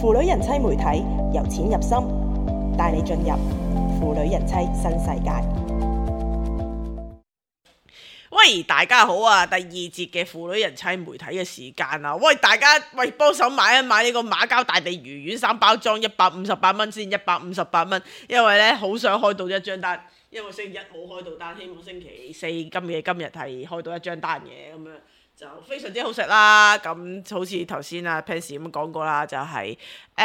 腐女人妻媒體由淺入深，帶你進入腐女人妻新世界。 喂，大家好啊！第二節嘅腐女人妻媒體嘅時間啊！喂，大家幫手買一買呢個馬交大地魚丸3包裝158蚊先，158蚊，因為呢好想開到一張單，因為星期一冇開到單，希望星期四今日係開到一張單嘅咁樣。就非常之好食啦，咁好似頭先阿 Pansy 咁講過啦，就係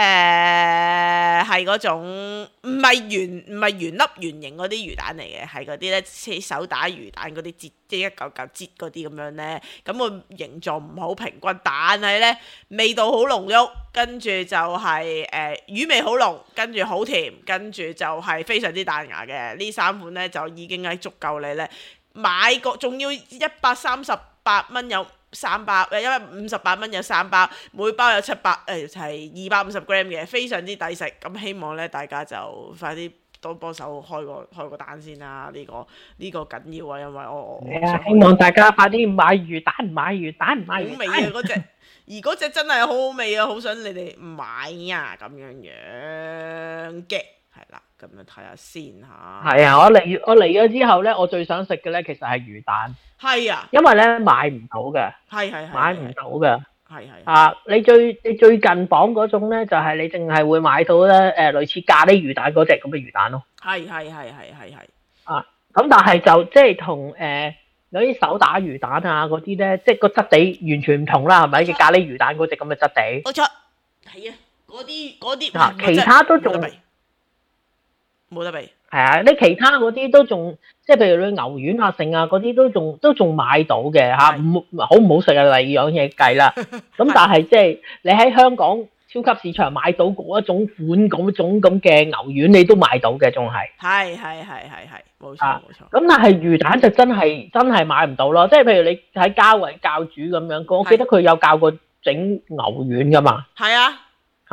係嗰種唔係圓粒圓形嗰啲魚蛋嚟嘅，係嗰啲咧手打魚蛋嗰啲折即一嚿嚿折嗰啲咁樣咧，咁個形狀唔好平均，但係咧味道好濃郁，跟住就係魚味好濃，跟住好甜，跟住就係非常之彈牙嘅。呢3款咧就已經係足夠你咧買個，仲要138蚊有3包，158蚊有3包，每包有係250 gram 嘅，非常之抵食。咁希望咧大家就快啲多幫手開個單先啦，呢個緊要啊，因為我希望大家快啲買魚蛋，買魚蛋， 好味啊嗰隻，而嗰隻真係好好味啊，好想你哋買啊咁樣嘅。係啦，咁樣睇下先嚇。 係啊，我嚟咗之後咧，我最想食嘅咧，其實係魚蛋。係啊，因為咧買唔到嘅。係買唔到嘅。係啊，你最近綁嗰種咧，就係你淨係會買到咧類似咖喱魚蛋嗰隻咁嘅魚蛋咯。係。啊，咁但係就即係同嗰啲手打魚蛋啊嗰啲咧，即係個質地完全唔同啦，係咪？嘅咖喱魚蛋嗰隻咁嘅質地。冇錯。係啊，嗰啲其他都仲冇得比，係啊！你其他嗰啲都仲，即係譬如你牛丸啊、剩啊嗰啲都仲買到嘅嚇，好唔好食啊？第二樣嘢計啦。咁但係即係你喺香港超級市場買到嗰一種款嗰種咁嘅牛丸，你都買到嘅，仲係。係，冇錯冇錯。咁但係魚蛋就真係買唔到咯，即係譬如你喺家為教主咁樣，我記得佢有教過整牛丸噶嘛。係啊。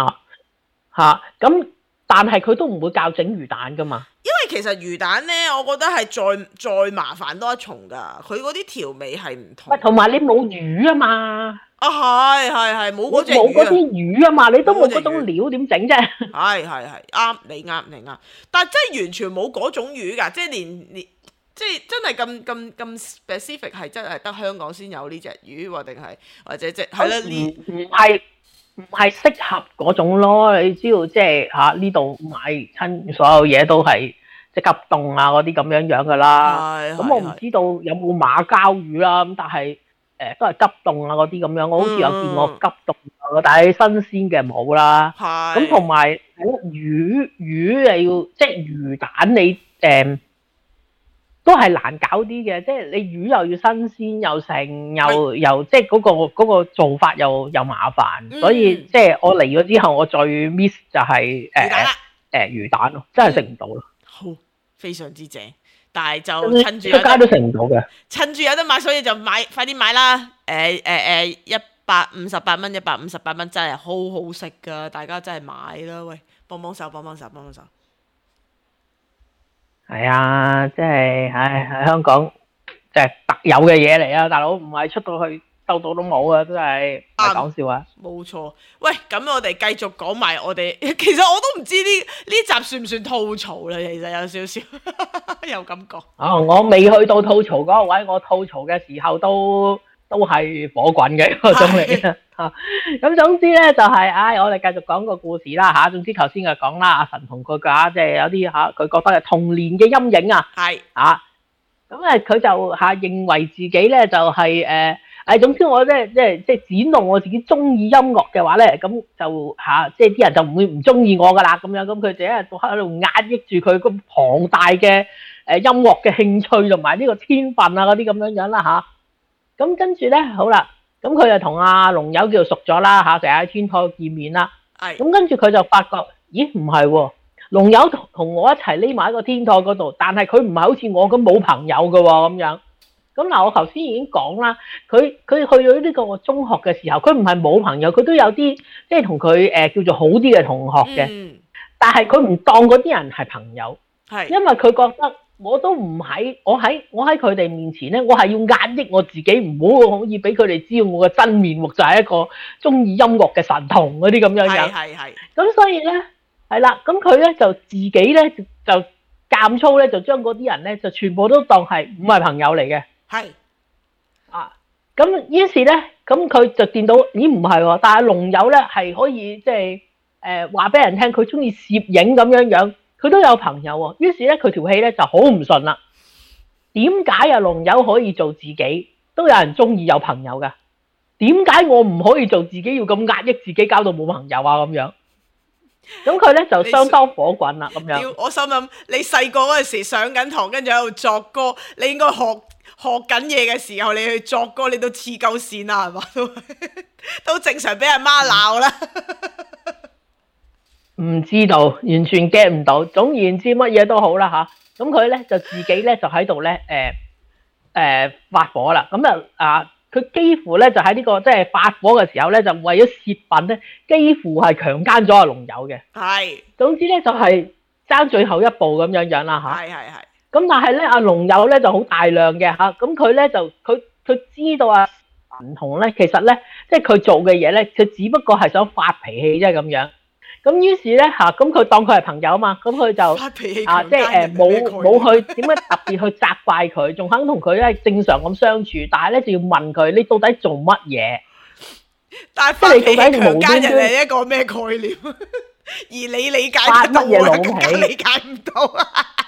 咁。但係佢都唔會教整魚蛋噶嘛，因為其實魚蛋呢，我覺得係再麻煩多一重噶，佢嗰啲調味係唔同。同埋你冇魚啊嘛，係冇嗰隻魚，冇嗰啲魚啊嘛，你都冇嗰種料點整啫？係啱，你啱，但係真係完全冇嗰種魚㗎，即係連即係真係咁 specific 係真係得香港先有呢隻魚，或者即係啦，唔係適合嗰種咯，你知道即係呢度買親所有嘢都係即係急凍啊嗰啲咁樣噶啦。咁我唔知道有冇馬膠魚啦，咁但係都係急凍啊嗰啲咁樣。我好似有見過急凍，但係新鮮嘅冇啦。咁同埋魚你要即係魚蛋你都係難搞啲嘅，即係你魚又要新鮮又成又即係嗰個做法又麻煩，所以即係我嚟咗之後，我最 miss 就係魚蛋咯，真係食唔到咯。好，非常之正，但係就趁住出街都食唔到嘅，趁住有得買，所以就快啲買啦。158蚊真係好好食噶，大家真係買啦，喂，幫幫手。係啊，即係喺香港即係特有嘅嘢嚟啊！大佬唔係出到去兜到都冇啊，真係唔係講笑啊！冇錯，喂，咁我哋繼續講埋我哋，其實我都唔知呢集算唔算吐槽啦，其實有少少有感覺。我未去到吐槽嗰個位，我吐槽嘅時候都係火滾嘅嗰種嚟嘅。咁總之咧就係，我哋繼續講個故事啦吓。總之頭先就講啦，阿神同佢即係有啲佢覺得係童年嘅陰影啊。係咁佢就認為自己咧就係總之我咧即係展露我自己中意音樂嘅話咧，咁就即係啲人就唔會唔中意我噶啦咁樣。咁佢就一日到黑喺度壓抑住佢咁龐大嘅音樂嘅興趣同埋呢個天分啊嗰啲咁樣啦吓。咁跟住咧好啦。咁佢就同阿龍友叫做熟咗啦嚇，成日喺天台見面啦。咁跟住佢就發覺，咦唔係喎，龍友同我一齊匿埋喺個天台嗰度，但係佢唔係好似我咁冇朋友嘅喎咁樣。咁嗱，我頭先已經講啦，佢去咗呢個中學嘅時候，佢唔係冇朋友，佢都有啲即係同佢叫做好啲嘅同學嘅。但係佢唔當嗰啲人係朋友，因為佢覺得我都唔喺，我喺佢哋面前咧，我係要壓抑我自己，唔好可以俾佢哋知道我嘅真面目就係一個中意音樂嘅神童嗰啲咁樣樣。 係。 咁所以咧，係啦，咁佢咧就自己咧就監粗咧，就將嗰啲人咧就全部都當係唔係朋友嚟嘅。 係。 啊，咁於是咧，咁佢就見到，咦唔係喎，但係龍友咧係可以即係話俾人聽，佢中意攝影咁樣樣。佢都有朋友喎，於是咧佢條氣咧就好唔順啦。點解啊龍友可以做自己，都有人中意有朋友噶？點解我唔可以做自己，要咁壓抑自己，搞到冇朋友啊咁樣？咁佢咧就相當火滾啦咁樣。 我心諗你細個嗰陣時上緊堂，跟住喺度作歌，你應該學緊嘢嘅時候，你去作歌，你都黐鳩線啦，係嘛？都正常俾阿媽鬧啦。 唔知道，完全 get 唔到。總言之，乜嘢都好啦吓。咁佢咧就自己咧就喺度咧發火啦。咁佢幾乎咧就喺呢個即係發火嘅時候咧，就為咗泄憤咧，幾乎係強姦咗阿龍友嘅。 係。總之咧就係爭最後一步咁樣樣啦吓。 係。 咁但係咧阿龍友咧就好大量嘅吓。咁佢咧就佢知道阿神童咧，其實咧即係佢做嘅嘢咧，佢只不過係想發脾氣啫咁樣。咁於是咧咁佢當佢係朋友啊嘛，咁佢就即係冇去點解特別去責怪佢，仲肯同佢咧正常咁相處，但係咧就要問佢你到底做乜嘢？ 但係發脾氣強姦人係一個咩概念？而你理解得到，我更加理解唔到啊！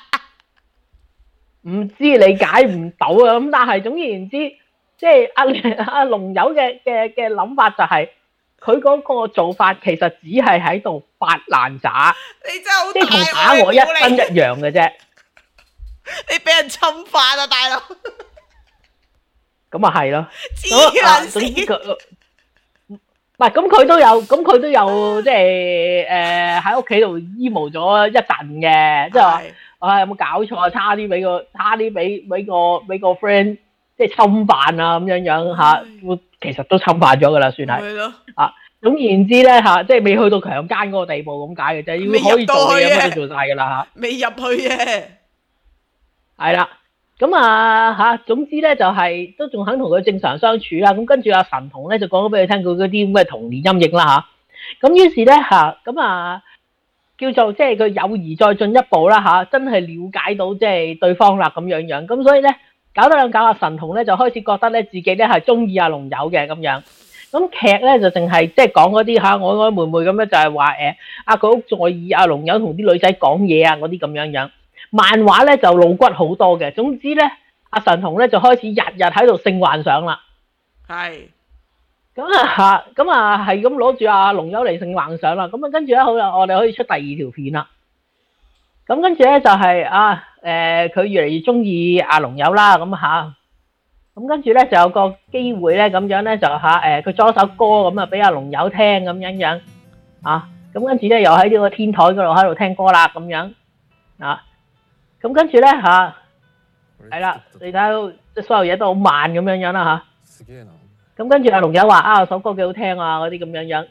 唔知理解唔到啊！咁但係總言之，即係阿龍友嘅諗法就係。佢嗰個做法其實只係喺度發爛渣， 你真係好， 即係同打我一身一樣嘅啫。 你俾人侵犯啊，大佬！ 咁啊係咯， 黐撚線。 唔係咁佢都有即係喺屋企度 emo 咗一陣嘅，即係話有冇搞錯啊？差啲俾個 friend 即係侵犯啊咁樣樣嚇。其實都侵犯咗噶啦，算係。總言之咧即係未去到強姦嗰個地步咁解嘅啫，要可以做嘅嘢乜都做晒噶啦未入去嘅。 係啦，咁總之咧就係都仲肯同佢正常相處啦。咁跟住阿神童咧就講咗俾佢聽佢嗰啲咁嘅童年陰影啦吓。咁於是咧叫做即係佢友誼再進一步啦真係了解到即係對方啦咁樣樣。咁所以咧。搞得兩搞阿神童咧就開始覺得咧自己咧係中意阿龍友嘅咁樣，咁劇咧就淨係即係講嗰啲曖曖昧昧咁樣，就係話佢好在意阿龍友同啲女仔講嘢啊嗰啲咁樣樣。漫畫咧就露骨好多嘅。總之咧阿神童咧就開始日日喺度性幻想啦。 係。 咁係咁攞住阿龍友嚟性幻想啦。咁跟住咧好啦，我哋可以出第二條片啦。咁跟住咧就係佢越嚟越中意阿龍友啦，咁跟住咧就有個機會咧咁樣咧就佢作首歌咁俾阿龍友聽咁樣咁跟住咧又喺呢個天台嗰度喺度聽歌啦咁樣咁跟住咧係啦，你睇到即係所有嘢都好慢咁樣啦咁跟住阿龍友話首歌幾好聽啊嗰啲咁樣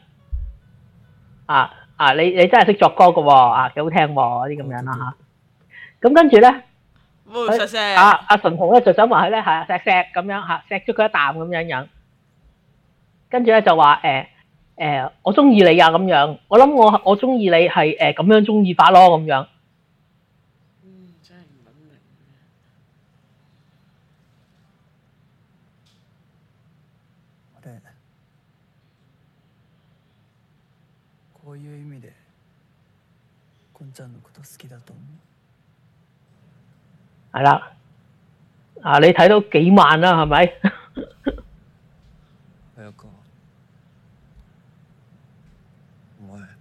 你真係識作歌噶喎幾好聽喎嗰啲咁樣啦咁跟住咧。阿神童咧就走埋去咧錫咁樣錫咗佢一啖咁樣樣，跟住咧就話我中意你啊咁樣，我諗我中意你係咁樣中意法咯咁樣。 真係唔諗明。 こういう意味でこんちゃんのこと好きだと思う。 係啦，你睇到幾萬啦，係咪？ 早川，お前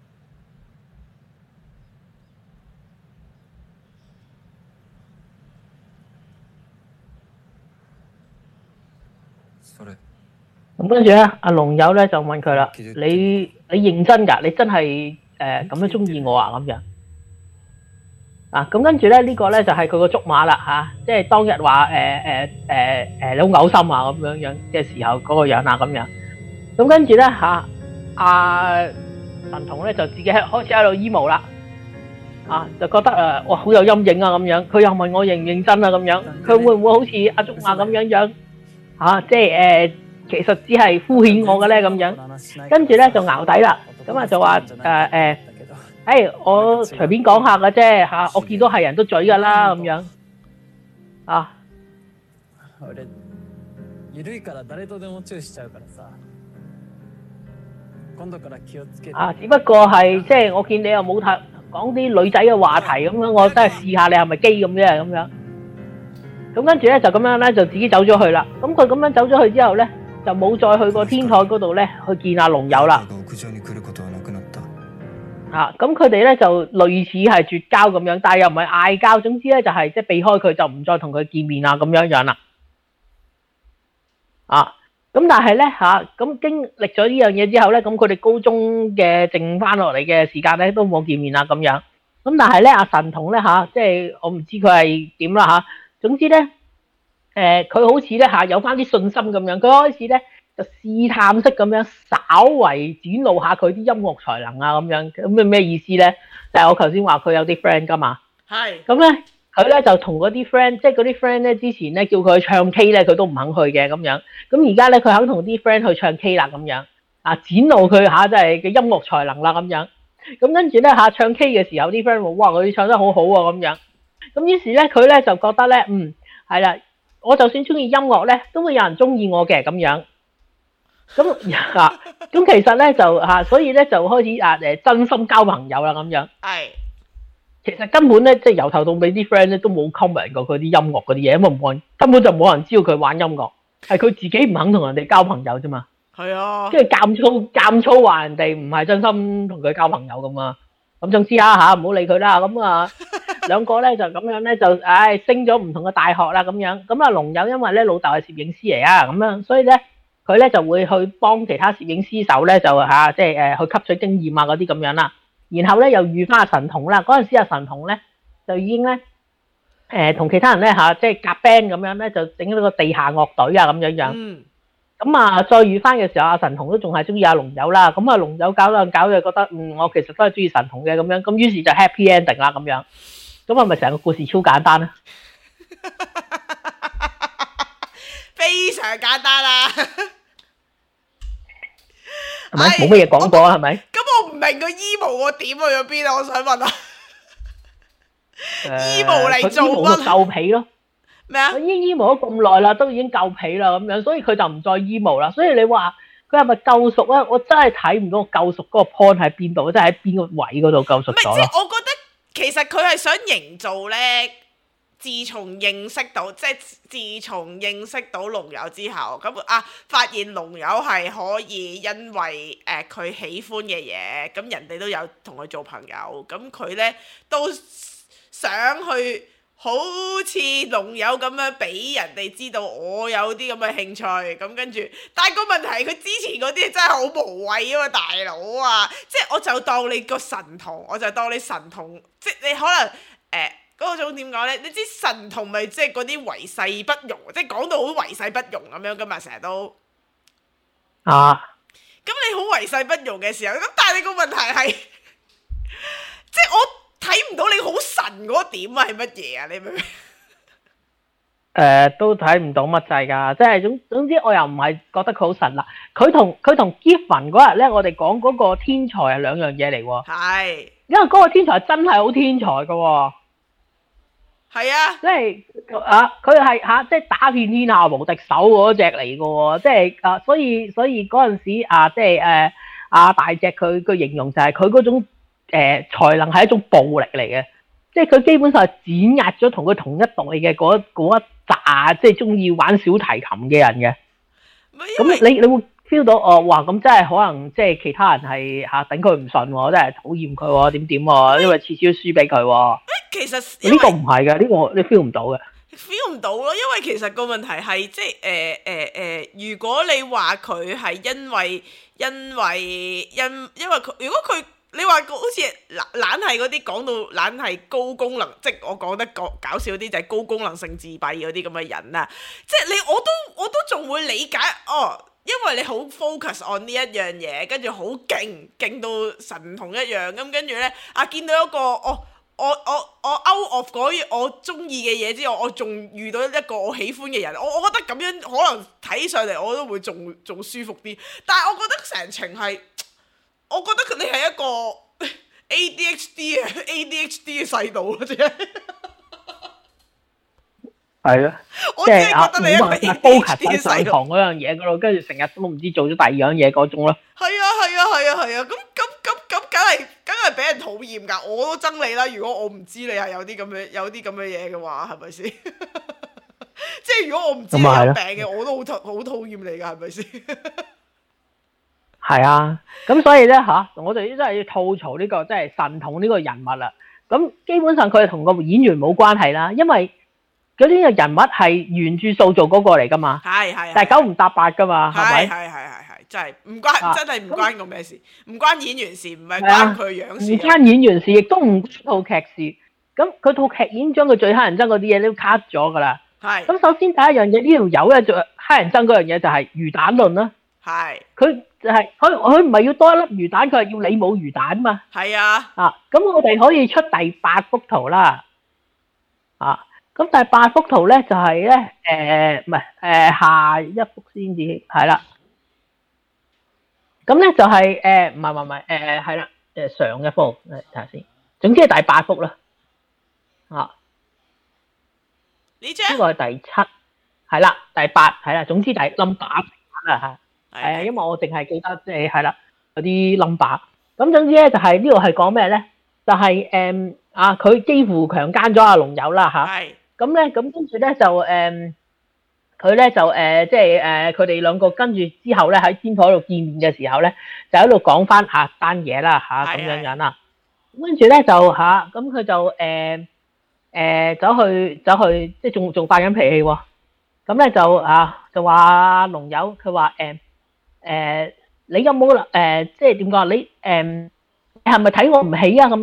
それ。 咁跟住咧，阿龍友咧就問佢啦：你認真㗎？你真係咁樣中意我啊？咁樣。咁跟住咧呢個咧就係佢個竹馬啦即係當日話你好嘔心啊咁樣樣嘅時候嗰個樣啦咁樣。咁跟住咧阿神童咧就自己開始喺度 emo 啦。 就覺得哇好有陰影啊咁樣。佢又問我認唔認真啊咁樣，佢會唔會好似阿竹亞咁樣即係其實只係敷衍我嘅咧咁樣。跟住咧就淆底啦，咁就話我隨便講下嘅啫我見到係人都嘴㗎啦咁樣緩いから誰とでもチューしちゃうからさ。今度から気をつけて。 只不過係即係我見你又冇講啲女仔嘅話題咁樣，我真係試下你係咪基咁啫咁樣。咁跟住咧就咁樣咧就自己走咗去啦。咁佢咁樣走咗去之後咧，就冇再去過天台嗰度咧去見阿龍友啦。咁佢哋咧就類似係絕交咁樣，但係又唔係嗌交，總之咧就係即係避開佢，就唔再同佢見面啊咁樣啦。咁但係咧咁經歷咗呢樣嘢之後咧，咁佢哋高中嘅剩翻落嚟嘅時間咧都冇見面啦咁樣。咁但係咧阿神童咧即係我唔知佢係點啦總之咧佢好似咧有翻啲信心咁樣，佢開始咧就試探式咁樣稍為展露下佢啲音樂才能啊咁樣。咁咩意思咧？就係我頭先話佢有啲 friend 噶嘛。係。咁咧佢咧就同嗰啲 friend， 即係嗰啲 friend 咧之前咧叫佢去唱 K 咧，佢都唔肯去嘅咁樣。咁而家咧佢肯同啲 friend 去唱 K 啦咁樣。展露佢即係嘅音樂才能啦咁樣。咁跟住咧唱 K 嘅時候，啲 friend 話：哇，佢唱得好好啊咁樣。咁於是咧佢咧就覺得咧，係啦，我就算中意音樂咧，都會有人中意我嘅咁樣。咁咁其實咧就所以咧就開始真心交朋友啦咁樣。係。其實根本咧，即係由頭到尾啲 friend 咧都冇 comment 過佢啲音樂嗰啲嘢，因為根本就冇人知道佢玩音樂，係佢自己唔肯同人哋交朋友啫嘛。係啊，即係監粗話人哋唔係真心同佢交朋友咁啊。咁總之唔好理佢啦。咁兩個咧就咁樣咧就升咗唔同嘅大學啦咁樣。咁龍友因為咧老豆係攝影師嚟咁樣，所以咧佢咧就會去幫其他攝影師手咧就即係去吸取經驗嗰啲咁樣啦。然後咧又遇翻阿神童啦，嗰陣時阿神童咧就已經咧同其他人咧即係夾 band 咁樣咧就整咗個地下樂隊咁樣。咁再遇翻嘅時候，阿神童都仲係中意阿龍友啦。咁龍友搞就覺得我其實都係中意神童嘅咁樣。咁於是就 happy ending 啦咁樣。咁係咪成個故事超簡單咧？ 非常簡單啦。 係咪冇乜嘢講過係咪？ 咁我唔明個 emo 個點去咗邊啊！我想問下，emo 嚟做乜？ 夠皮咯。咩啊？佢已經 emo 咗咁耐啦，都已經夠皮啦咁樣，所以佢就唔再 emo 啦。所以你話佢係咪救贖啊？我真係睇唔到救贖嗰個 point 喺邊度，即係喺邊個位嗰度救贖咗咯。 即係我覺得其實佢係想營造咧。自從認識到龍友之後，咁發現龍友係可以因為佢喜歡嘅嘢，咁人哋都有同佢做朋友，咁佢咧都想去好似龍友咁樣俾人哋知道我有啲咁嘅興趣，咁跟住，但係個問題係佢之前嗰啲真係好無謂啊嘛，大佬啊，即係我就當你個神童，即係你可能嗰種點講呢？你知神童咪即係嗰啲為世不容，即係講到好為世不容咁樣噶嘛，成日都咁你好為世不容嘅時候，咁但係你個問題係，即係我睇唔到你好神嗰點係乜嘢啊？你明唔明？ 都睇唔到乜滯㗎，即係總之我又唔係覺得佢好神啦。佢同 Giffen 嗰日咧，我哋講嗰個天才係兩樣嘢嚟喎。係，因為嗰個天才真係好天才㗎喎。係啊，即係佢係即係打遍天下無敵手嗰隻嚟嘅喎，即係所以嗰陣時即係大隻佢形容就係佢嗰種才能係一種暴力嚟嘅，即係佢基本上係碾壓咗同佢同一代嘅嗰一紮即係中意玩小提琴嘅人嘅。咁你會 feel 到哇咁真係可能即係其他人係頂佢唔順喎，真係討厭佢喎點喎，因為次次都輸俾佢喎。其實呢個唔係嘅，呢個你 feel 唔到嘅。 feel 唔到咯，因為其實個問題係即係如果你話佢係因為佢，如果佢你話好似懶係嗰啲講到懶係高功能，即係我講得搞笑啲就係高功能性自閉嗰啲咁嘅人啊，即係我都仲會理解因為你好 focus on 呢一樣嘢，跟住好勁到神童一樣咁，跟住呢見到一個我 out of 嗰我中意嘅嘢之外，我仲遇到一個我喜歡嘅人，我覺得咁樣可能睇上嚟我都會仲舒服啲。但係我覺得成程係，我覺得佢哋係一個 ADHD 嘅世道咯，啫。 係啊， 即係冇辦法 focus 喺上堂嗰樣嘢嗰度，跟住成日都唔知做咗第二樣嘢嗰種咯。 係啊，咁梗係俾人討厭㗎，我都憎你啦！如果我唔知你係有啲咁嘅嘢嘅話，係咪先？即係如果我唔知你有病嘅，我都好討厭你㗎，係咪先？ 係啊，咁所以咧我哋真係要吐槽呢個即係神童呢個人物啦。咁基本上佢係同個演員冇關係啦，因為嗰啲嘅人物係原著塑造嗰個嚟㗎嘛。係，但係九唔搭八㗎嘛，係咪？ 係。真係唔關，真係唔關個咩事，唔關演員事，唔係關佢樣事， 唔關演員事，亦都唔關套劇事。咁佢套劇已經將佢最乞人憎嗰啲嘢都 cut 咗㗎啦。係。咁首先第一樣嘢，呢條友咧就乞人憎嗰樣嘢就係魚蛋論啦。係。佢就係佢唔係要多一粒魚蛋，佢係要你冇魚蛋嘛。係啊。咁我哋可以出第8幅圖啦。咁第8幅圖咧就係咧唔係下一幅先至係啦。咁咧就係唔係係啦，上一幅睇下先，總之係第8幅啦。 呢張？呢個係第7，係啦，第8係啦，總之第 number 啦嚇。因為我淨係記得即係啦嗰啲 number。咁總之咧就係呢度係講咩咧？就係佢幾乎強姦咗阿龍友啦嚇。係。咁咧咁跟住咧就佢咧就即係佢哋兩個跟住之後咧喺天台度見面嘅時候咧，就喺度講翻單嘢啦咁樣啦。跟住咧就咁佢就走去即係仲發緊脾氣喎。咁咧就話龍友，佢話你有冇即係點講？你係咪睇我唔起啊？咁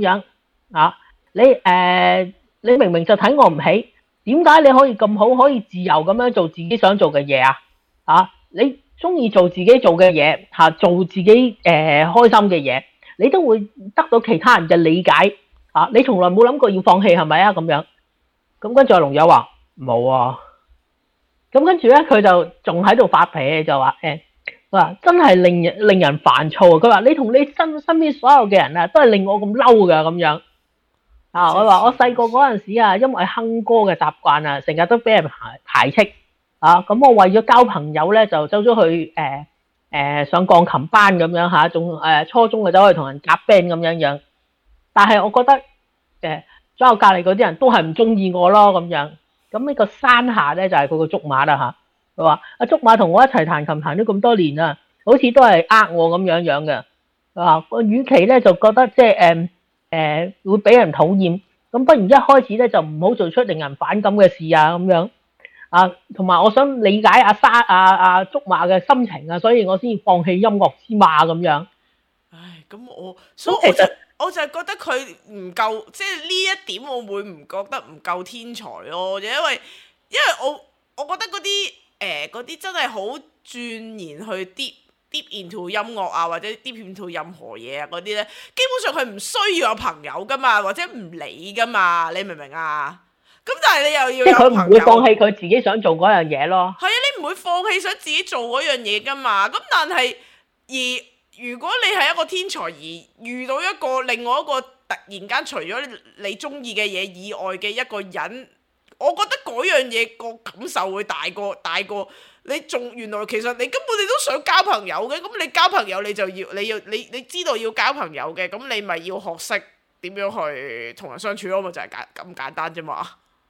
樣你明明就睇我唔起。點解你可以咁好，可以自由咁樣做自己想做嘅嘢啊？你中意做自己做嘅嘢做自己開心嘅嘢，你都會得到其他人嘅理解你從來冇諗過要放棄係咪啊？咁樣咁跟住阿龍友話冇啊。咁跟住咧佢就仲喺度發脾氣，就話話真係令人煩躁啊！佢話你同你身邊所有嘅人都係令我咁嬲噶咁樣。我話我細個嗰陣時因為哼歌嘅習慣成日都俾人排斥咁我為咗交朋友咧，就走咗去上鋼琴班咁樣仲初中就走去同人夾 band 咁樣。但係我覺得左右隔離嗰啲人都係唔中意我咯咁樣。咁呢個山下咧就係佢個竹馬啦佢話阿竹馬同我一齊彈琴彈咗咁多年啦，好似都係我咁樣嘅。佢話我與其咧就覺得即係會俾人討厭，咁不如一開始咧就唔好做出令人反感嘅事咁樣同埋我想理解阿竹馬嘅心情所以我先放棄音樂之馬咁樣。 唉，咁所以我就係覺得佢唔夠，即係呢一點我會唔覺得唔夠天才咯，因為我覺得嗰啲真係好鑽研去deep into 音樂或者 deep into 任何嘢嗰啲咧，基本上佢唔需要有朋友噶嘛，或者唔理噶嘛，你明唔明啊？咁但係你又要有朋友，即係佢唔會放棄佢自己想做嗰樣嘢咯。係啊，你唔會放棄想自己做嗰樣嘢噶嘛。咁但係如果你係一個天才而遇到另外一個突然間除咗你中意嘅嘢以外嘅一個人，我覺得嗰樣嘢個感受會大過你原來其實你根本你都想交朋友嘅，咁你交朋友你就要你知道要交朋友嘅，咁你咪要學識點樣去同人相處咯，咪就係咁簡單啫嘛。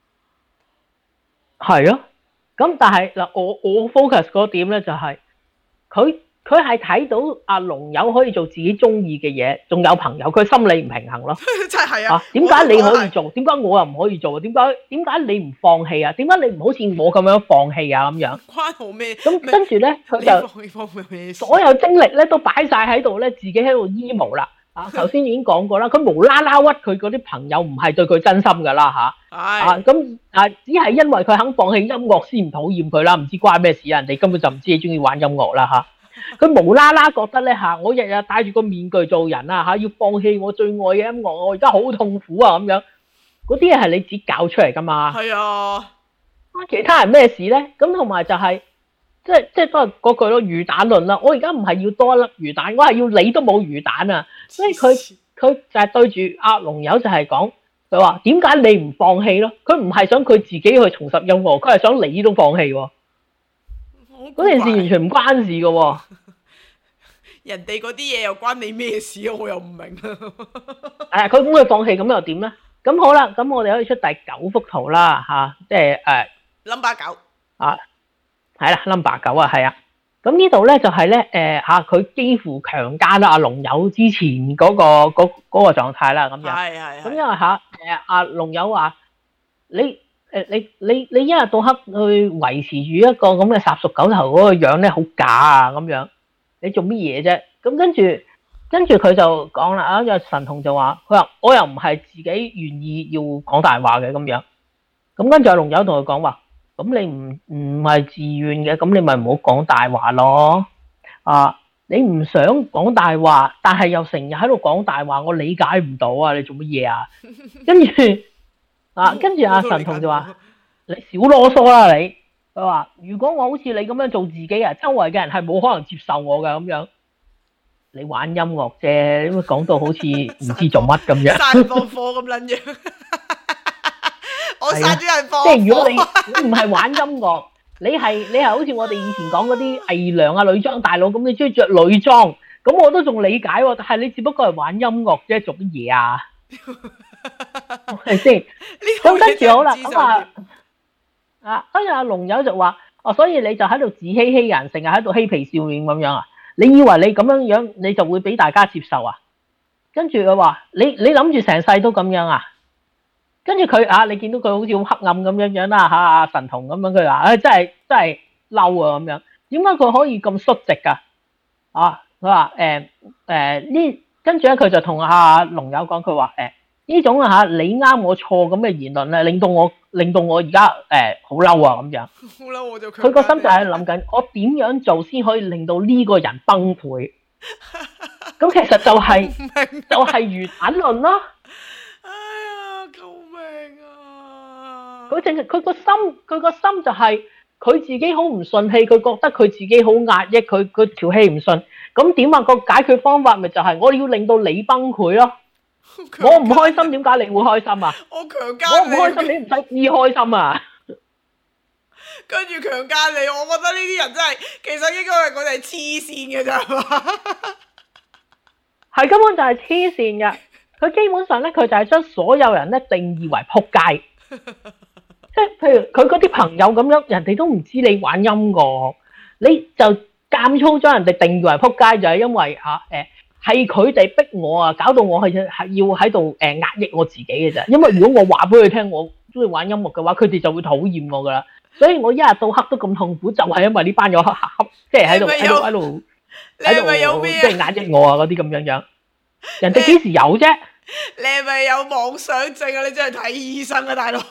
係啊，咁但係嗱，我 focus 嗰點咧就係佢係睇到阿龍友可以做自己中意嘅嘢，仲有朋友，佢心理唔平衡咯。真係啊！點解你可以做？點解我又唔可以做？點解你唔放棄啊？點解你唔好似我咁樣放棄啊？咁樣關我咩？咁跟住咧，佢就所有精力咧都擺晒喺度咧，自己喺度 emo 啦。頭先已經講過啦，佢無啦啦屈佢嗰啲朋友唔係對佢真心噶啦咁只係因為佢肯放棄音樂先唔討厭佢啦，唔知關咩事啊？人哋根本就唔知你中意玩音樂啦佢無啦啦覺得咧我日日戴住個面具做人要放棄我最愛嘅音樂，我而家好痛苦咁樣， 嗰啲嘢係你自己搞出嚟噶嘛。 係啊， 其他人咩事咧？咁同埋就係、即係都係嗰句咯，魚蛋論啦。我而家唔係要多一粒魚蛋，我係要你都冇魚蛋啊！所以佢就係對住阿龍友就係講，佢話點解你唔放棄咯？佢唔係想佢自己去重拾音樂，佢係想你都放棄喎。嗰件事完全唔關事噶喎。 人哋嗰啲嘢又關你咩事啊？我又唔明佢咁佢放棄咁又點咧？咁好啦，咁我哋可以出第9幅圖啦嚇，即係 number 9 啊，係啦 number 9啊，係啊。咁呢度咧就係咧佢幾乎強姦啦阿龍友之前嗰個狀態啦咁樣。 係。 咁因為阿龍友話你一日到黑去維持住一個咁嘅殺熟狗頭嗰個樣咧，好假啊咁樣。你做乜嘢啫？咁跟住佢就講啦，有神童就話，佢話我又唔係自己願意要講大話嘅咁樣。咁跟住阿龍友同佢講話，咁你唔係自願嘅，咁你咪唔好講大話咯。你唔想講大話，但係又成日喺度講大話，我理解唔到啊！你做乜嘢啊？跟住阿神童就話，你少囉嗦啦你。佢話如果我好似你咁樣做自己啊，周圍嘅人係冇可能接受我嘅咁樣。你玩音樂啫，因為講到好似唔知做乜咁樣， 散放火咁撚樣。我殺咗人放火。 即係如果你唔係玩音樂，你係好似我哋以前講嗰啲偽娘啊、女裝大佬咁，你中意着女裝，咁我都仲理解喎。但係你只不過係玩音樂啫，做乜嘢啊？係先？咁跟住好啦，跟住阿龍友就話，所以你就喺度自欺欺人，成日喺度嬉皮笑臉咁樣啊？你以為你咁樣你就會俾大家接受啊？跟住佢話，你諗住成世都咁樣啊？跟住佢你見到佢好似好黑暗咁樣啦神童咁樣，佢話真係嬲啊咁樣。點解佢可以咁率直噶？佢話跟住咧佢就同阿龍友講，佢話呢種你啱我錯咁嘅言論咧，令到我而家好嬲啊咁樣。 好嬲我就佢個心就係諗緊，我點樣做先可以令到呢個人崩潰？咁其實就係魚蛋論咯。 哎呀，救命啊！ 佢個心就係佢自己好唔順氣，佢覺得佢自己好壓抑，佢條氣唔順。咁點啊？個解決方法咪就係我要令到你崩潰咯。我唔開心，點解你會開心啊？ 我強姦你， 我唔開心，你唔使知開心啊！ 跟住強姦你，我覺得呢啲人真係，其實應該係佢哋黐線嘅咋嘛？ 係根本就係黐線嘅。佢基本上咧，佢就係將所有人咧定義為仆街。即係譬如佢嗰啲朋友咁樣，人哋都唔知你玩音樂，你就監粗將人哋定義為仆街，就係因為係佢哋逼我啊，搞到我係要喺度壓抑我自己嘅啫。因為如果我話俾佢聽我中意玩音樂嘅話，佢哋就會討厭我噶啦。所以我一日到黑都咁痛苦，就係因為呢班友即係喺度即係壓抑我啊嗰啲咁樣。人哋幾時有啫？ 你係咪有妄想症啊？你真係睇醫生啊，大佬！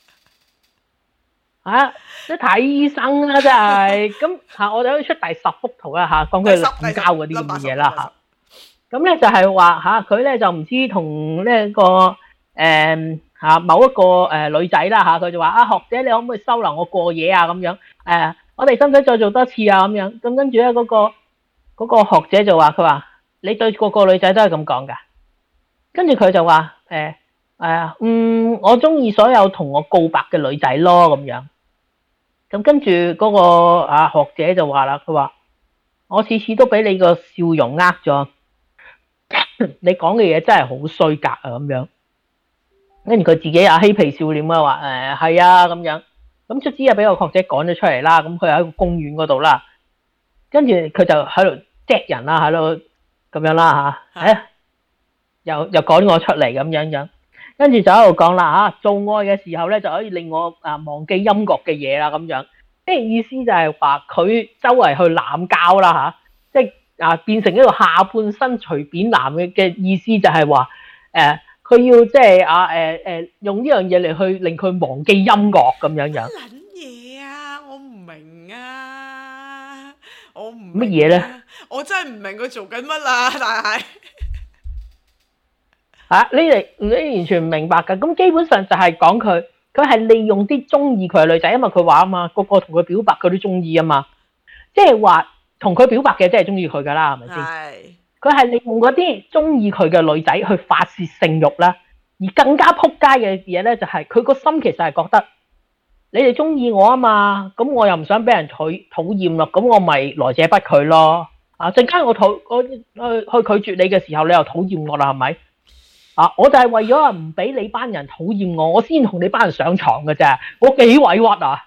即係睇醫生啦，真係。咁我哋可以出第10幅圖啦講佢濫交嗰啲咁嘅嘢啦咁咧就係話佢咧就唔知同呢個某一個女仔啦佢就話學姐，你可唔可以收留我過夜啊咁樣？我哋使唔使再做多次啊咁樣？咁跟住咧嗰個學姐就話，佢話你對個個女仔都係咁講噶？跟住佢就話我中意所有同我告白嘅女仔咯咁樣。咁跟住嗰個學姐就話啦，佢話我次次都俾你個笑容呃咗。你講嘅嘢真係好衰格啊咁樣。跟住佢自己嬉皮笑臉啊話係啊咁樣。咁卒之又俾個學姐趕咗出嚟啦。咁佢喺個公園嗰度啦，跟住佢就喺度隻人啦，喺度咁樣啦又趕我出嚟咁樣。跟住就喺度講啦做愛嘅時候咧就可以令我忘記音樂嘅嘢啦咁樣。即係意思就係話佢周圍去濫交啦即係變成一個下半身隨便男嘅意思就係話佢要即係用呢樣嘢嚟去令佢忘記音樂咁樣。 乜撚嘢啊？我唔明啊！我唔乜嘢咧？ 我真係唔明佢做緊乜啦，但係你完全唔明白㗎。咁基本上就係講佢係利用啲中意佢嘅女仔，因為佢話啊嘛，個個同佢表白佢都中意啊嘛，即係話同佢表白嘅即係中意佢㗎啦，係咪先？ 係。 佢係利用嗰啲中意佢嘅女仔去發泄性慾啦，而更加撲街嘅嘢咧就係佢個心其實係覺得你哋中意我啊嘛，咁我又唔想俾人討厭咯，咁我咪來者不拒咯。陣間我去拒絕你嘅時候，你又討厭我啦，係咪？我就係為咗唔俾你班人討厭我，我先同你班人上床嘅啫，我幾委屈啊！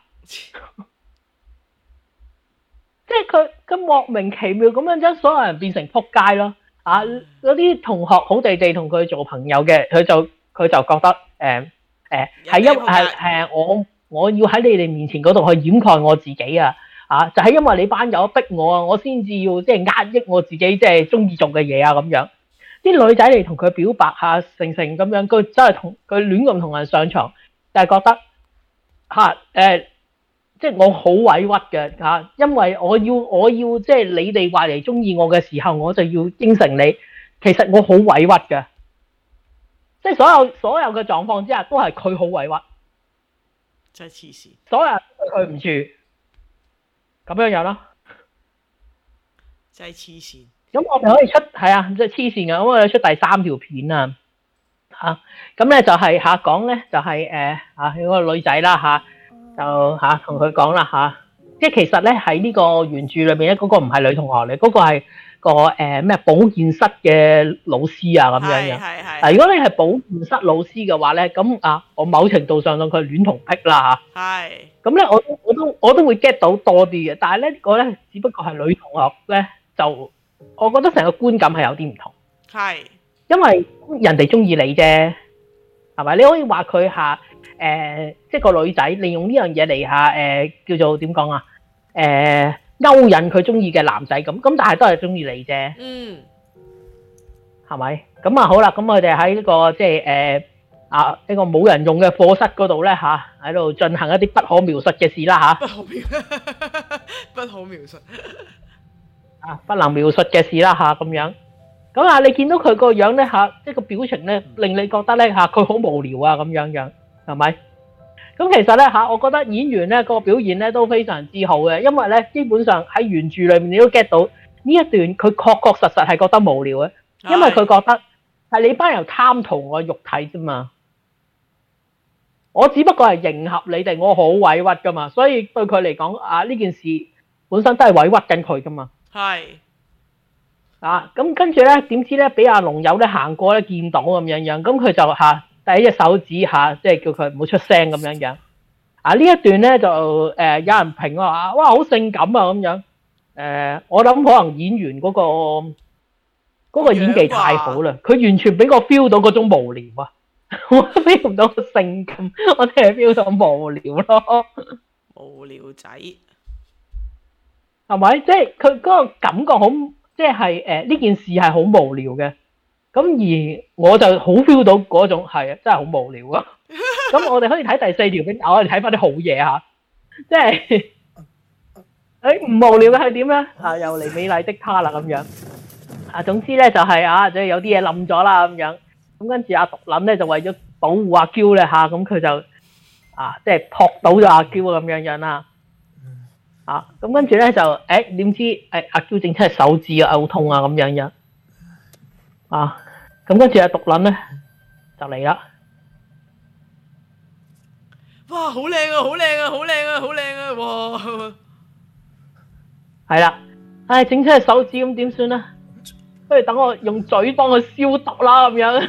即係佢莫名其妙咁樣將所有人變成撲街咯。嗰啲同學好地地同佢做朋友嘅，佢就覺得係因我要喺你哋面前嗰度去掩蓋我自己啊！就係因為你班友逼我啊，我先至要即係壓抑我自己即係中意做嘅嘢啊咁樣。啲女仔嚟同佢表白下成咁樣，佢真係同佢亂咁同人上床，就係覺得即係我好委屈嘅因為我要即係你哋話嚟中意我嘅時候，我就要應承你。其實我好委屈嘅，即係所有嘅狀況之下，都係佢好委屈， 真係黐線。所有人對佢唔住，咁樣咯， 真係黐線。 咁我哋可以出即係黐線嘅，咁我哋出第三條片啊咁咧就係講咧就係嗰個女仔啦就同佢講啦即係其實咧喺呢個原著裏邊咧，嗰個唔係女同學嚟，嗰個係個咩保健室嘅老師啊咁樣樣。如果你係保健室老師嘅話咧，咁我某程度上當佢戀童癖啦咁咧我都會 get 到多啲嘅，但係咧我咧只不過係女同學咧，就我覺得成個觀感係有啲唔同。因為人哋中意你啫，係咪？你可以話佢即係個女仔利用呢樣嘢嚟叫做點講勾引佢中意嘅男仔咁，但係都係中意你啫。係咪？咁好啦，咁我哋喺呢個即係呢個冇人用嘅課室嗰度咧喺度進行一啲不可描述嘅事啦不可描述不能描述嘅事啦咁樣。咁你見到佢個樣咧即係個表情咧，令你覺得咧佢好無聊咁樣，係咪？咁其實咧我覺得演員咧個表現咧都非常之好嘅，因為咧基本上喺原著裏面你都 get 到呢一段佢確實係覺得無聊嘅，因為佢覺得係你班人貪圖我肉體啫嘛，我只不過係迎合你哋，我好委屈噶嘛，所以對佢嚟講呢件事本身都係委屈緊佢噶嘛。咁跟住咧，點知咧俾阿龍友咧行過咧見到咁樣，咁佢就第一隻手指即係叫佢唔好出聲咁樣。呢一段咧就有人評話哇好性感啊咁樣。我諗可能演員嗰個演技太好啦，佢完全俾我 feel 到嗰種無聊啊，我 feel 唔到性感，我淨係 feel 到無聊咯。 無聊仔係咪？即係佢嗰個感覺好。即係呢件事係好無聊嘅，咁而我就好 feel 到嗰種係真係好無聊啊！咁我哋可以睇第四條片，我哋睇翻啲好嘢即係唔無聊嘅係點咧？又嚟美麗的他啦咁樣。總之咧就係即係有啲嘢冧咗啦咁樣。咁跟住阿獨撚咧就為咗保護阿嬌咧咁佢就即係撲倒咗阿嬌咁樣啦。咁跟住咧就點知阿嬌整出手指嘔痛咁樣咁跟住阿獨撚咧就嚟啦， 哇好靚啊好靚啊好靚啊好靚啊哇係啦，整出手指咁點算咧？不如等我用嘴幫佢消毒啦咁樣。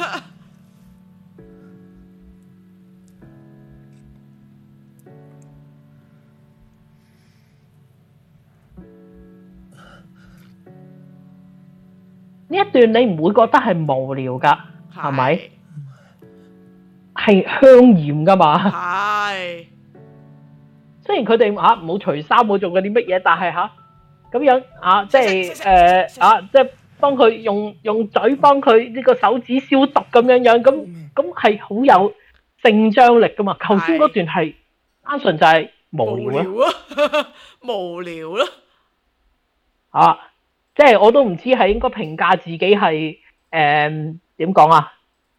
呢一段你唔會覺得係無聊噶，係咪？係香豔噶嘛？ 係。 雖然佢哋冇除衫冇做過啲乜嘢，但係咁樣即係即係幫佢用嘴幫佢呢個手指消毒咁樣，咁係好有性張力噶嘛？頭先嗰段係單純就係無聊啊， 無聊咯。 即係我都唔知係應該評價自己係點講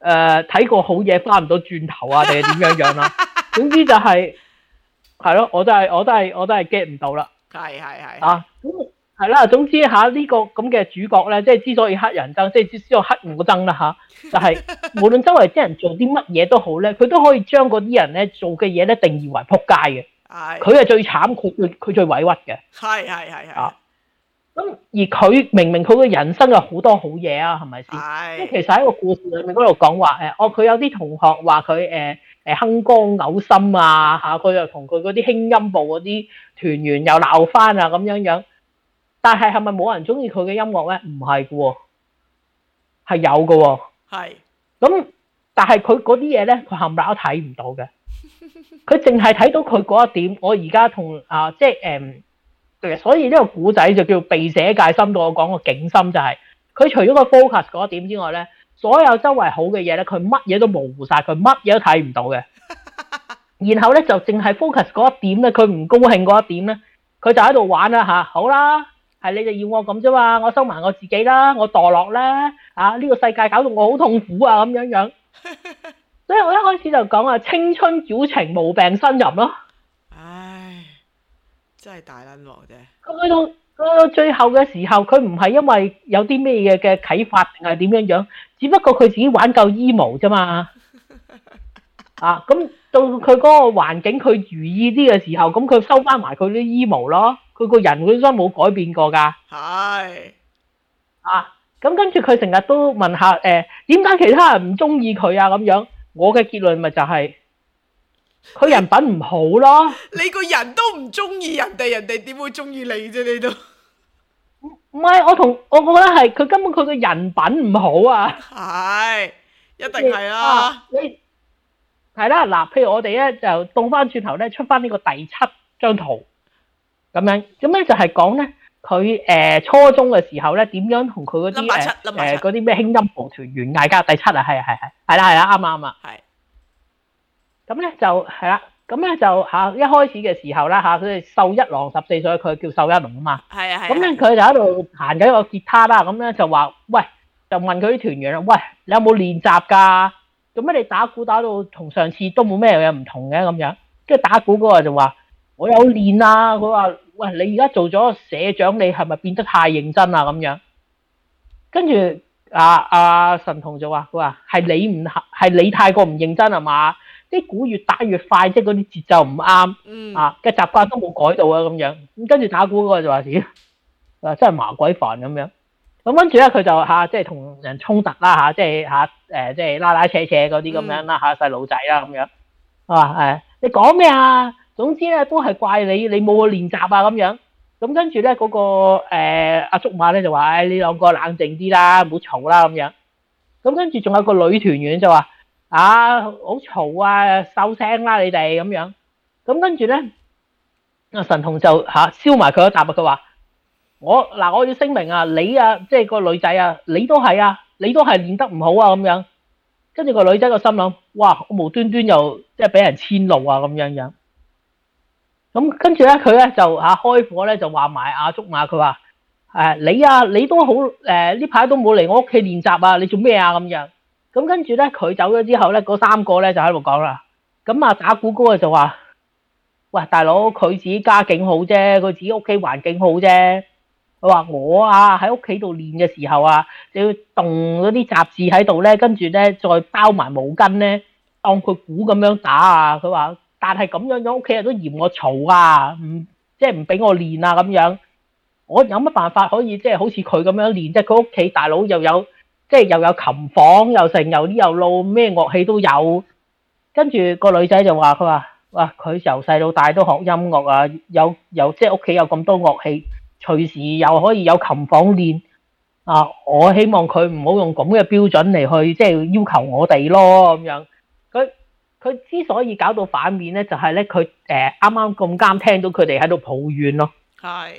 睇過好嘢翻唔到轉頭啊，定係點樣樣啦？總之就係咯，我都係 get 唔到啦。 係啊，咁係啦，總之嚇呢個咁嘅主角咧，即係之所以黑人憎，即係之所以黑我憎啦嚇，就係無論周圍啲人做啲乜嘢都好咧，佢都可以將嗰啲人咧做嘅嘢咧定義為撲街嘅。佢係最慘，佢最委屈嘅。係啊。咁而佢明佢嘅人生有好多好嘢啊，係咪先？即係其實喺個故事裏面嗰度講話佢有啲同學話佢鏗光嘔心啊嚇，佢又同佢嗰啲輕音部嗰啲團員又鬧翻啊咁樣樣。但係咪冇人中意佢嘅音樂咧？唔係嘅喎，係有嘅喎。係。咁但係佢嗰啲嘢咧，佢冚唪唥都睇唔到嘅。佢淨係睇到佢嗰一點。我而家同即係所以呢個古仔就叫避寫界深度。我講個景深就係佢除咗個 focus 嗰一點之外咧，所有周圍好嘅嘢咧，佢乜嘢都模糊晒，佢乜嘢都睇唔到嘅。然後咧就淨係 focus 嗰一點咧，佢唔高興嗰一點咧，佢就喺度玩啦嚇。好啦，係你哋要我咁啫嘛，我收埋我自己啦，我墮落啦呢個世界搞到我好痛苦啊咁樣樣。所以我一開始就講啊，青春矯情無病呻吟咯。 唉，真係大撚鑊啫！ 去到最後嘅時候，佢唔係因為有啲咩嘢嘅啟發定係點樣樣，只不過佢自己玩夠 emo 啫嘛。咁到佢嗰個環境佢如意啲嘅時候，咁佢收翻埋佢啲 emo 咯。佢個人本身冇改變過㗎。係。咁跟住佢成日都問下點解其他人唔中意佢啊咁樣。我嘅結論咪就係佢人品唔好咯。 你個人都唔中意人哋，人哋點會中意你啫？你都唔係我覺得係佢根本佢個人品唔好啊。係， 一定係啦。 你係啦嗱，譬如我哋咧就倒翻轉頭咧出翻呢個第7張圖咁樣，咁咧就係講咧佢初中嘅時候咧點樣同佢嗰啲嗰啲咩輕音部團員嗌交。第7啊，係啦，啱啊。係。咁咧就係啦，咁咧就一開始嘅時候啦佢哋秀一郎14歲，佢叫秀一郎啊嘛。係啊。咁咧佢就喺度彈緊個吉他啦，咁咧就話喂，就問佢啲團員啦，喂，你有冇練習㗎？做咩你打鼓打到同上次都冇咩嘢唔同嘅咁樣？跟住打鼓嗰個就話我有練啊，佢話喂，你而家做咗社長，你係咪變得太認真啊咁樣？跟住神童就話佢話係你太過唔認真係嘛？啲鼓越打越快，即係嗰啲節奏唔啱，嘅習慣都冇改到啊咁樣。咁跟住打鼓嗰個就話真係麻鬼煩咁樣。咁跟住咧佢就即係同人衝突啦即係即係拉拉扯扯嗰啲咁樣啦細路仔啦咁樣。你講咩啊？總之咧都係怪你冇去練習啊咁樣。咁跟住咧嗰個阿竹馬咧就話你兩個冷靜啲啦，唔好嘈啦咁樣。咁跟住仲有個女團員就話好嘈啊，收聲啦你哋咁樣。咁跟住咧神童就燒埋佢一啖佢話我要聲明啊，你即係個女仔你都係練得唔好啊咁樣。跟住個女仔個心諗，哇，我無端端又即係俾人遷怒啊咁樣樣。咁跟住咧佢咧就開火咧就話埋阿竹馬，佢話你都好呢排都冇嚟我屋企練習啊，你做咩啊咁樣。咁跟住咧佢走咗之後咧，嗰3個咧就喺度講啦。咁打鼓嗰個就話喂，大佬，佢自己家境好啫，佢自己屋企環境好啫。佢話我喺屋企度練嘅時候就要凍嗰啲雜誌喺度咧，跟住咧再包埋毛巾咧，當佢鼓咁樣打佢話但係咁樣屋企人都嫌我嘈即係唔俾我練咁樣。我有乜辦法可以即係好似佢咁樣練啫？佢屋企大佬又有即係又有琴房，又成又呢又路，咩樂器都有。跟住個女仔就話佢話哇，佢由細到大都學音樂有即係屋企有咁多樂器，隨時又可以有琴房練我希望佢唔好用咁嘅標準嚟去即係要求我哋咯咁樣。佢之所以搞到反面咧，就係咧佢啱啱咁啱聽到佢哋喺度抱怨咯。係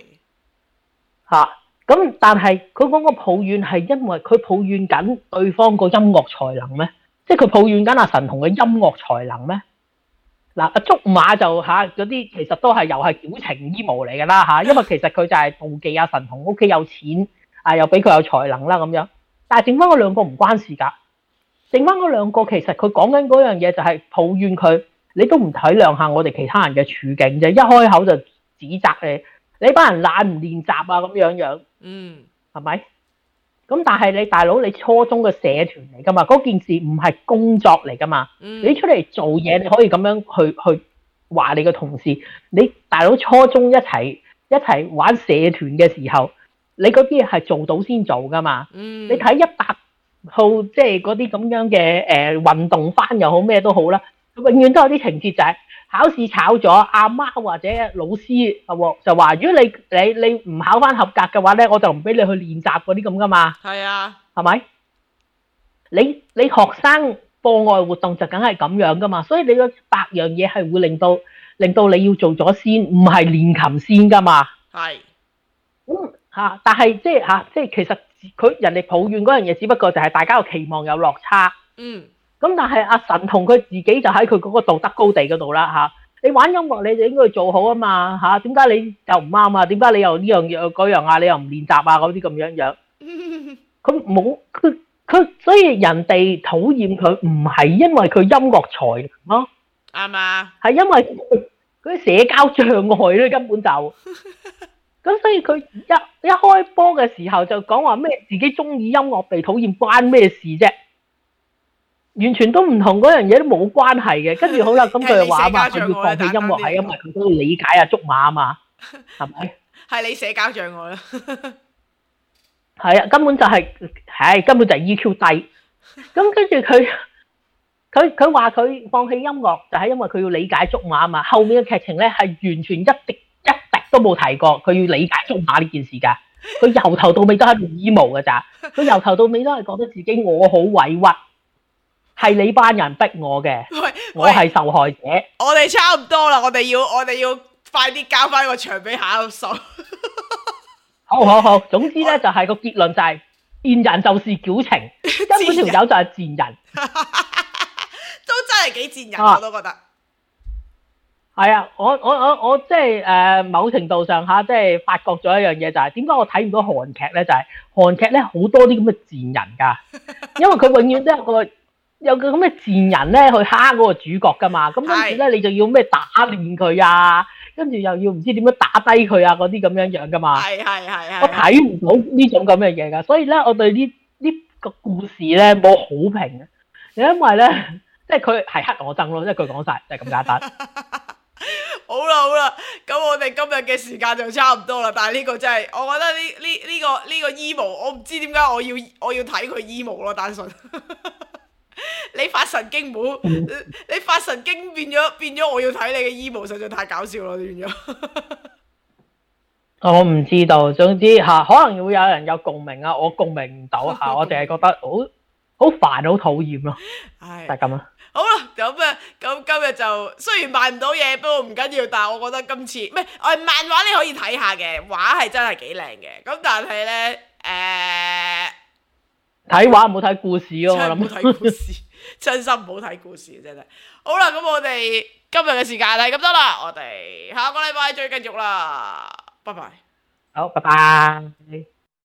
咁，但係佢講個抱怨係因為佢抱怨緊對方個音樂才能咩？即係佢抱怨緊阿神童嘅音樂才能咩？阿竹馬就嗰啲其實都係又係矯情 emo 嚟㗎啦因為其實佢就係妒忌阿神童屋企有錢又俾佢有才能啦咁樣。但係剩翻嗰兩個唔關事㗎。 剩翻嗰兩個，其實佢講緊嗰樣嘢就係抱怨佢，你都唔體諒下我哋其他人嘅處境啫，一開口就指責你班人懶唔練習啊咁樣，係咪？咁但係你大佬，你初中嘅社團嚟噶嘛，嗰件事唔係工作嚟噶嘛，你出嚟做嘢你可以咁樣去話你嘅同事，你大佬初中一齊玩社團嘅時候，你嗰啲嘢係做到先做噶嘛，你睇100套即係嗰啲咁樣嘅運動番又好咩都好啦，永遠都有啲情節就係考試炒咗，阿媽或者老師就話，如果你唔考翻合格嘅話咧，我就唔俾你去練習嗰啲咁噶嘛。 係啊， 係咪？你學生課外活動就梗係咁樣噶嘛，所以你個100樣嘢係會令到你要做咗先，唔係練琴先噶嘛。 係。 但係即係其實人哋抱怨嗰樣嘢，只不過就係大家個期望有落差。咁但係阿神同佢自己就喺佢嗰個道德高地嗰度啦。你玩音樂你就應該做好啊嘛。點解你又唔啱啊？點解你又呢樣嗰樣啊？你又唔練習啊？嗰啲咁樣。佢冇佢，所以人哋討厭佢唔係因為佢音樂才能咯， 啱啊， 係因為佢社交障礙咧，根本就咁，所以佢一開波嘅時候就講話咩自己中意音樂被討厭關咩事啫？完全都唔同，嗰樣嘢都冇關係嘅。跟住好啦，咁佢又話嘛，佢要放棄音樂係因為佢都要理解竹馬啊嘛，係咪？ 係你社交障礙啦。 係啊，根本就係 EQ 低。咁跟住佢話佢放棄音樂就係因為佢要理解竹馬啊嘛。後面嘅劇情咧係完全一滴都冇提過佢要理解竹馬呢件事㗎。佢由頭到尾都喺度 emo 㗎咋。佢由頭到尾都係覺得自己我好委屈，係你班人逼我嘅，我係受害者。 我哋差唔多啦，我哋要快啲交翻個場俾下一個手。 好，總之咧就係個結論就係賤人就是矯情，根本條友就係賤人， 都真係幾賤人，我都覺得。 係啊，我即係某程度上即係發覺咗一樣嘢，就係點解我睇唔到韓劇咧？就係韓劇咧好多啲咁嘅賤人噶，因為佢永遠都有個咁嘅賤人咧去蝦嗰個主角噶嘛，咁跟住咧你就要咩打亂佢啊，跟住又要唔知點樣打低佢啊嗰啲咁樣噶嘛。係。我睇唔到呢種咁嘅嘢噶，所以咧我對呢個故事咧冇好評嘅，因為咧即係佢係黑我憎咯，即係佢講晒就係咁簡單。 好啦，咁我哋今日嘅時間就差唔多啦，但係呢個真係，我覺得呢個 emo， 我唔知點解我要睇佢 emo 咯，單純。你發神經冇？你發神經變咗我要睇你嘅 emo， 實在太搞笑啦，變咗。 我唔知道，總之可能會有人有共鳴啊，我共鳴唔到我淨係覺得好煩，好討厭咯，就係咁啦。 好啦，咁今日就雖然買唔到嘢，不過唔緊要，但係我覺得今次漫畫你可以睇下嘅，畫係真係幾靚嘅，咁但係咧睇畫唔好睇故事咯，我諗唔好睇故事，真心唔好睇故事真係。好啦，咁我哋今日嘅時間係咁多啦，我哋下個禮拜再繼續啦，拜拜。 好，拜拜。